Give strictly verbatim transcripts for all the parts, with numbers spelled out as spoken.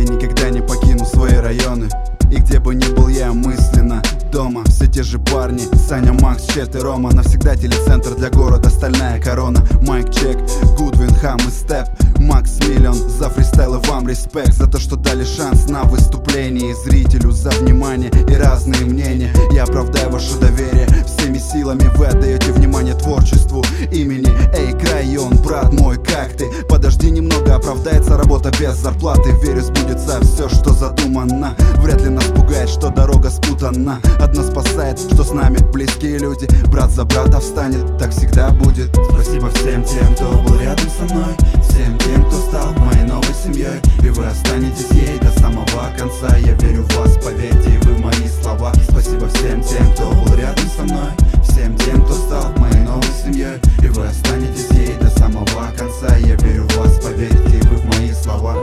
никогда не покину свои районы. И где бы ни был я мысленно дома, все те же парни: Саня, Макс, Чет и Рома. Навсегда телецентр для города, стальная корона. Майк чек, Гудвин, Хам и Степ. Макс Миллион за фристайл и вам респект. За то, что дали шанс на выступлении. Зрителю за внимание и разные мнения. Я оправдаю ваше доверие. Всеми силами вы отдаете внимание творчеству имени. Эй, Крайон, брат мой, как ты? Подожди немного, оправдается работа без зарплаты. Верю, сбудется все, что задумано. Вряд ли нас пугает, что дорога спутана. Одно спасает, что с нами близкие люди. Брат за брата встанет, так всегда будет. Спасибо всем тем, кто был рядом со мной. Всем тем, кто стал моей новой семьей. И вы останетесь ей до самого конца. Я верю в вас, поверьте, и вы в мои слова. Спасибо всем тем, кто был рядом со мной. Всем тем, кто стал моей новой семьей. И вы останетесь ей до самого конца. Я верю в вас, поверьте, и вы в мои слова.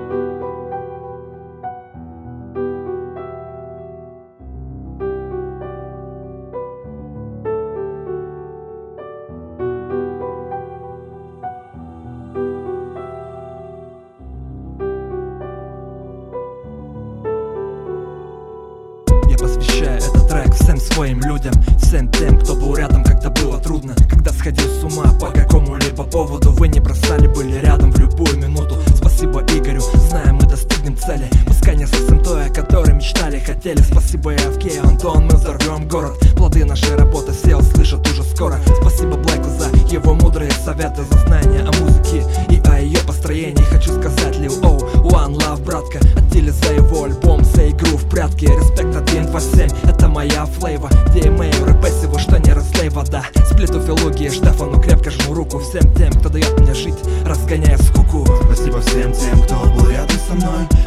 Посвящаю этот трек всем своим людям, всем тем, кто был рядом, когда было трудно, когда сходил с ума по какому-либо поводу. Вы не бросали, были рядом в любую минуту. Спасибо Игорю, знаем, мы достигнем цели. Пускай не совсем то, о которой мечтали, хотели. Спасибо Евгею, Антон, мы взорвем город. Плоды нашей работы все услышат уже скоро. Спасибо Блэку за его мудрые советы, за знания о музыке и о ее построении. Хочу сказать Лил Оу, One Love, братка, Аттиле за его альбом, за игру в прятки. Респект от один два семь, это моя флейва. Где имею рэпэ всего, что не разлей вода. Сплиту филологии, Штефану крепко жму руку. Всем тем, кто дает мне жить, разгоняя скуку. Спасибо всем тем, кто был рядом со мной.